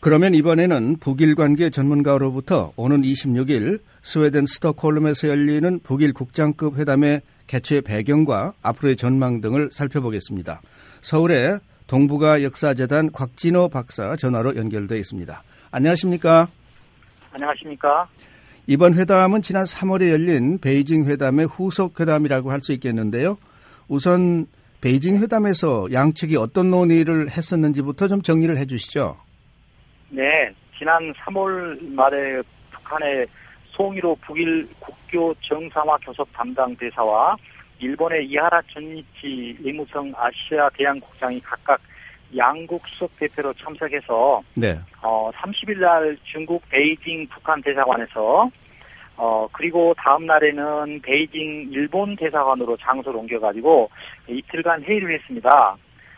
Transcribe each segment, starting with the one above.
그러면 이번에는 북일 관계 전문가로부터 오는 26일 스웨덴 스톡홀름에서 열리는 북일 국장급 회담의 개최 배경과 앞으로의 전망 등을 살펴보겠습니다. 서울의 동북아 역사재단 곽진호 박사 전화로 연결되어 있습니다. 안녕하십니까? 안녕하십니까? 이번 회담은 지난 3월에 열린 베이징 회담의 후속 회담이라고 할 수 있겠는데요. 우선 베이징 회담에서 양측이 어떤 논의를 했었는지부터 좀 정리를 해 주시죠. 네, 지난 3월 말에 북한의 송일호 북일 국교 정상화 교섭 담당 대사와 일본의 이하라 전이치 외무성 아시아 대양국장이 각각 양국 수석 대표로 참석해서 30일 날 중국 베이징 북한 대사관에서 그리고 다음 날에는 베이징 일본 대사관으로 장소를 옮겨가지고 이틀간 회의를 했습니다.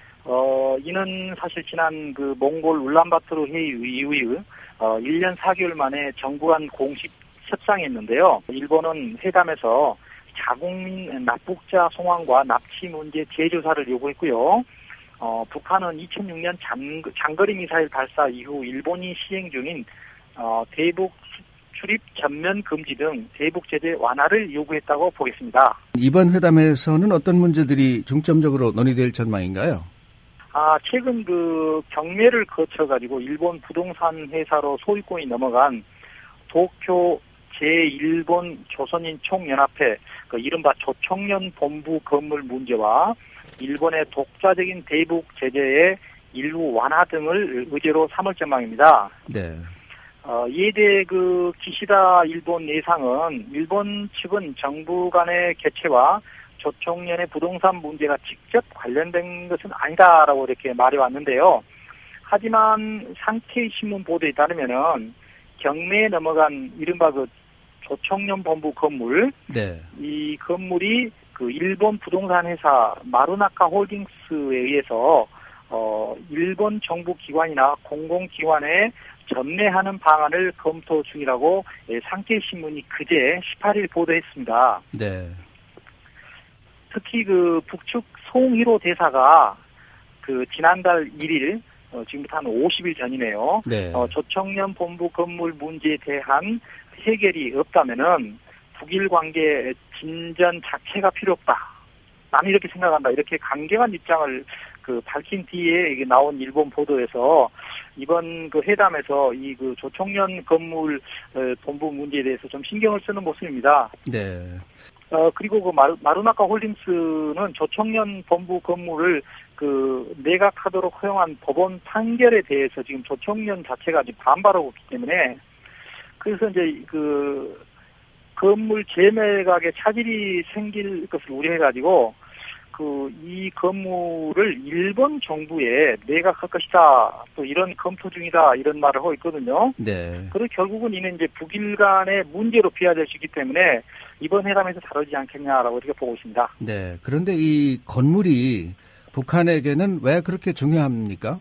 이는 사실 지난 그 몽골 울란바토르 회의 이후에 1년 4개월 만에 정부 간 공식 협상했는데요. 일본은 회담에서 자국민 납북자 송환과 납치 문제 재조사를 요구했고요. 북한은 2006년 장거리 미사일 발사 이후 일본이 시행 중인 대북 출입 전면 금지 등 대북 제재 완화를 요구했다고 보겠습니다. 이번 회담에서는 어떤 문제들이 중점적으로 논의될 전망인가요? 최근 그 경매를 거쳐가지고 일본 부동산 회사로 소유권이 넘어간 도쿄 제1본 조선인 총연합회, 그 이른바 조총련 본부 건물 문제와 일본의 독자적인 대북 제재의 일부 완화 등을 의제로 삼을 전망입니다. 네. 이에 대해 그 기시다 일본 내상은 일본 측은 정부 간의 개최와 조총련의 부동산 문제가 직접 관련된 것은 아니다라고 이렇게 말해왔는데요. 하지만 상케이 신문 보도에 따르면은 경매에 넘어간 이른바 그 조총련 본부 건물, 이 건물이 그 일본 부동산 회사 마루나카 홀딩스에 의해서 일본 정부 기관이나 공공기관에 전매하는 방안을 검토 중이라고 상케이 신문이 그제 18일 보도했습니다. 네. 특히 그 북측 송일호 대사가 그 지난달 1일 지금부터 한 50일 전이네요. 네. 조총련 본부 건물 문제에 대한 해결이 없다면은 북일 관계 진전 자체가 필요 없다. 나는 이렇게 생각한다. 이렇게 강경한 입장을 그 밝힌 뒤에 이게 나온 일본 보도에서 이번 그 회담에서 이 그 조총련 건물 본부 문제에 대해서 좀 신경을 쓰는 모습입니다. 네. 그리고 그 마루나카 홀딩스는 조총련 본부 건물을 그 매각하도록 허용한 법원 판결에 대해서 지금 조총련 자체가 지금 반발하고 있기 때문에 그래서 이제 그 건물 재매각에 차질이 생길 것을 우려해가지고 그 이 건물을 일본 정부에 매각할 것이다. 또 이런 검토 중이다. 이런 말을 하고 있거든요. 네. 그리고 결국은 이는 이제 북일 간의 문제로 비화될 수 있기 때문에 이번 회담에서 다루지 않겠냐라고 이렇게 보고 있습니다. 네. 그런데 이 건물이 북한에게는 왜 그렇게 중요합니까?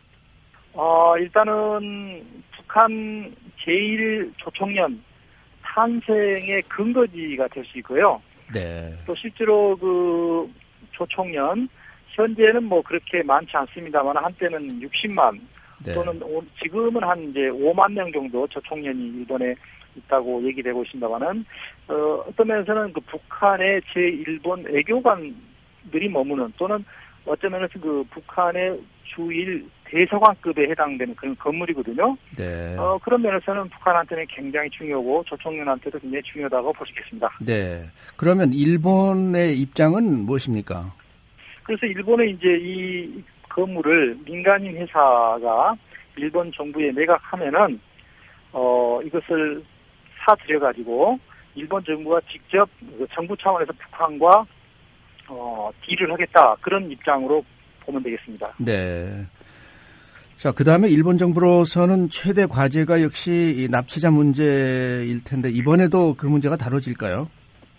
일단은 북한 제1조총련 탄생의 근거지가 될 수 있고요. 네. 또 실제로 그 조총련 현재는 뭐 그렇게 많지 않습니다만 한때는 60만 또는 지금은 한 이제 5만 명 정도 조총련이 일본에 있다고 얘기되고 있습니다만은 어떤 면에서는 그 북한의 제1본 외교관들이 머무는 또는 어떤 면에서 그 북한의 주일 대사관급에 해당되는 그런 건물이거든요. 네. 그런 면에서는 북한한테는 굉장히 중요하고 조총련한테도 굉장히 중요하다고 볼 수 있겠습니다. 네. 그러면 일본의 입장은 무엇입니까? 그래서 일본은 이제 이 건물을 민간인 회사가 일본 정부에 매각하면은 이것을 사들여가지고 일본 정부가 직접 정부 차원에서 북한과 딜을 하겠다 그런 입장으로 보면 되겠습니다. 네. 자, 그 다음에 일본 정부로서는 최대 과제가 역시 이 납치자 문제일 텐데 이번에도 그 문제가 다뤄질까요?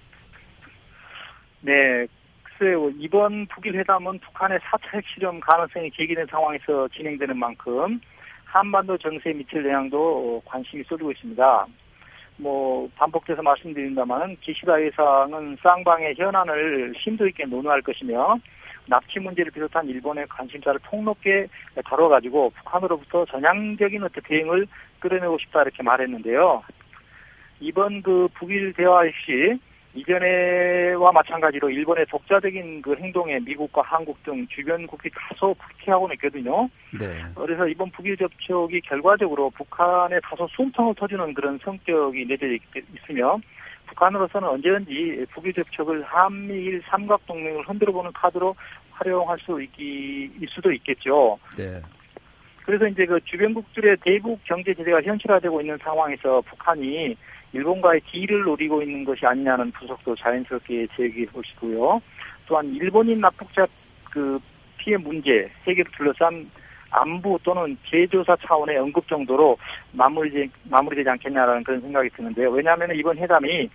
네. 글쎄요. 이번 북일 회담은 북한의 4차 핵실험 가능성이 제기된 상황에서 진행되는 만큼 한반도 정세에 미칠 영향도 관심이 쏟아지고 있습니다. 뭐 반복해서 말씀드린다마는 기시다 회상은 쌍방의 현안을 심도 있게 논의할 것이며 납치 문제를 비롯한 일본의 관심사를 폭넓게 다뤄가지고 북한으로부터 전향적인 어떤 대응을 끌어내고 싶다 이렇게 말했는데요. 이번 그 북일 대화 역시 이전에와 마찬가지로 일본의 독자적인 그 행동에 미국과 한국 등 주변국이 다소 불쾌하고 있거든요. 네. 그래서 이번 북일 접촉이 결과적으로 북한에 다소 숨통을 터주는 그런 성격이 내재되어 있으며 북한으로서는 언제든지 북일 접촉을 한미일 삼각동맹을 흔들어보는 카드로 활용할 있을 수도 있겠죠. 네. 그래서 이제 그 주변국들의 대북 경제 제재가 현실화되고 있는 상황에서 북한이 일본과의 딜을 노리고 있는 것이 아니냐는 분석도 자연스럽게 제기해 보시고요. 또한 일본인 납북자 그 피해 문제 해결을 둘러싼 안부 또는 재조사 차원의 언급 정도로 마무리되지 않겠냐라는 그런 생각이 드는데요. 왜냐하면 이번 회담이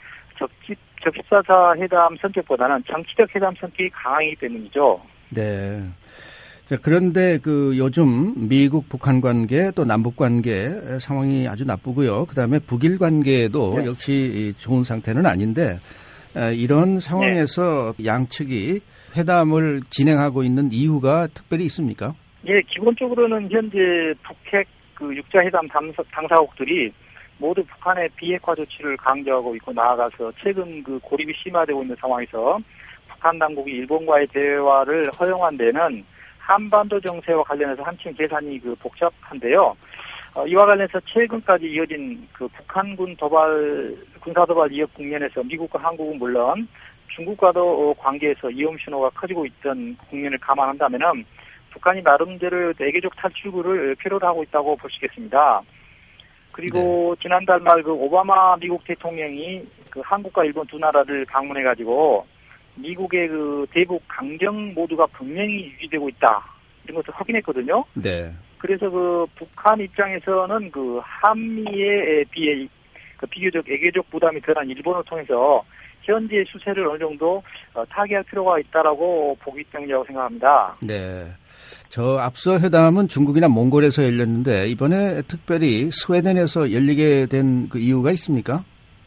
적십사사 회담 성격보다는 정치적 회담 성격이 강하기 때문이죠. 네. 자, 그런데 그 요즘 미국 북한 관계 또 남북 관계 상황이 아주 나쁘고요. 그다음에 북일 관계도 네. 역시 좋은 상태는 아닌데 이런 상황에서 네. 양측이 회담을 진행하고 있는 이유가 특별히 있습니까? 예, 기본적으로는 현재 북핵 그 육자회담 당사국들이 모두 북한의 비핵화 조치를 강조하고 있고 나아가서 최근 그 고립이 심화되고 있는 상황에서 북한 당국이 일본과의 대화를 허용한 데는 한반도 정세와 관련해서 한층 계산이 그 복잡한데요. 이와 관련해서 최근까지 이어진 그 북한군 군사도발 위협 국면에서 미국과 한국은 물론 중국과도 관계에서 위험 신호가 커지고 있던 국면을 감안한다면은 북한이 나름대로 외교적 탈출구를 필요로 하고 있다고 볼 수 있겠습니다. 그리고 지난달 말 그 오바마 미국 대통령이 그 한국과 일본 두 나라를 방문해가지고 미국의 그 대북 강경 모드가 분명히 유지되고 있다 이런 것을 확인했거든요. 네. 그래서 그 북한 입장에서는 그 한미에 비해 그 비교적 외교적 부담이 덜한 일본을 통해서 현재 수세를 어느 정도 타개할 필요가 있다라고 보기 때문이라고 생각합니다. 네. 저 앞서 회담은 중국이나 몽골에서 열렸는데 이번에 특별히 스웨덴에서 열리게 된 그 이유가 있습니까?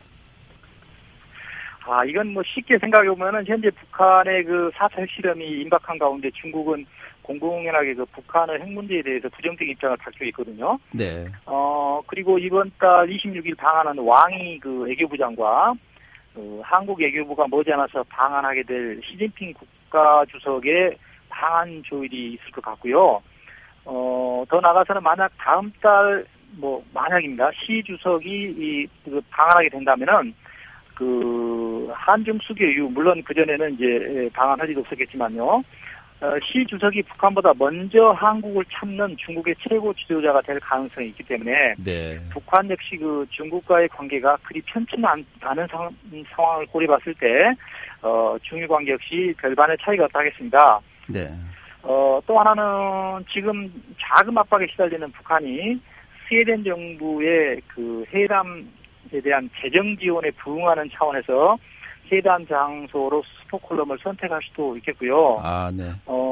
이건 뭐 쉽게 생각해 보면은 현재 북한의 그 4차 핵실험이 임박한 가운데 중국은 공공연하게 그 북한의 핵 문제에 대해서 부정적 입장을 밝히고 있거든요. 네. 그리고 이번 달 26일 방한한 왕이 그 외교부장과 한국 외교부가 머지않아서 방한하게 될 시진핑 국가주석의 방한 조율이 있을 것 같고요. 더 나아가서는 만약 다음 달 만약입니다. 시 주석이 방한하게 된다면은 그 한중 수교 이후 물론 그 전에는 이제 방한할 일도 없었겠지만요. 시 주석이 북한보다 먼저 한국을 찾는 중국의 최고 지도자가 될 가능성이 있기 때문에 네. 북한 역시 그 중국과의 관계가 그리 편치는 않은 상황을 고려봤을 때 중일 관계 역시 별반의 차이가 없다 하겠습니다. 네. 또 하나는 지금 자금 압박에 시달리는 북한이 스웨덴 정부의 그 회담에 대한 재정 지원에 부응하는 차원에서 회담 장소로 스톡홀름을 선택할 수도 있겠고요. 네.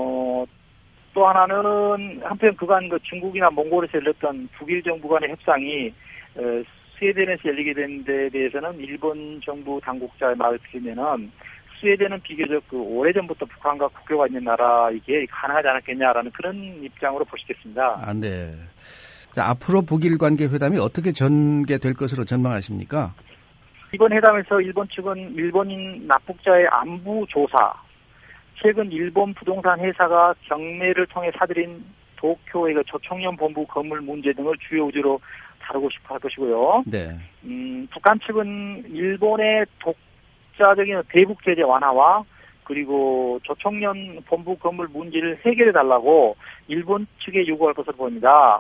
또 하나는 한편 그간 그 중국이나 몽골에서 열렸던 북일 정부 간의 협상이 스웨덴에서 열리게 된 데 대해서는 일본 정부 당국자의 말을 들으면은 스웨덴은 비교적 그 오래전부터 북한과 국교가 있는 나라이기에 가능하지 않았겠냐라는 그런 입장으로 보시겠습니다. 네. 자, 앞으로 북일 관계 회담이 어떻게 전개될 것으로 전망하십니까? 이번 회담에서 일본 측은 일본인 납북자의 안부 조사, 최근 일본 부동산 회사가 경매를 통해 사들인 도쿄의 그 조총련 본부 건물 문제 등을 주요 의제로 다루고 싶어 할 것이고요. 네. 북한 측은 일본의 독자적인 대북 제재 완화와 그리고 조총련 본부 건물 문제를 해결해달라고 일본 측에 요구할 것으로 보입니다.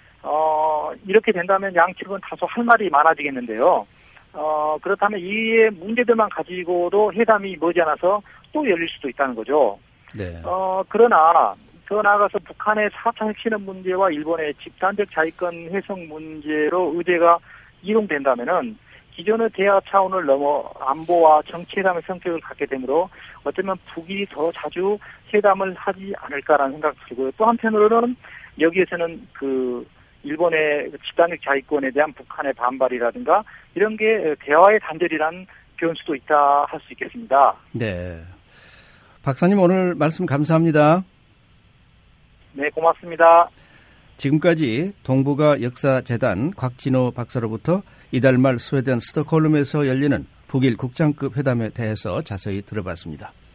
이렇게 된다면 양측은 다소 할 말이 많아지겠는데요. 그렇다면 이 문제들만 가지고도 회담이 머지않아서 또 열릴 수도 있다는 거죠. 네. 그러나 더 나아가서 북한의 4차 핵실험 문제와 일본의 집단적 자위권 훼손 문제로 의제가 이동된다면은 기존의 대화 차원을 넘어 안보와 정치 회담의 성격을 갖게 되므로 어쩌면 북이 더 자주 회담을 하지 않을까라는 생각이 들고요. 또 한편으로는 여기에서는 그 일본의 집단적 자위권에 대한 북한의 반발이라든가 이런 게 대화의 단절이란 변수도 있다 할 수 있겠습니다. 네. 박사님 오늘 말씀 감사합니다. 네, 고맙습니다. 지금까지 동북아 역사재단 곽진호 박사로부터 이달 말 스웨덴 스톡홀름에서 열리는 북일 국장급 회담에 대해서 자세히 들어봤습니다.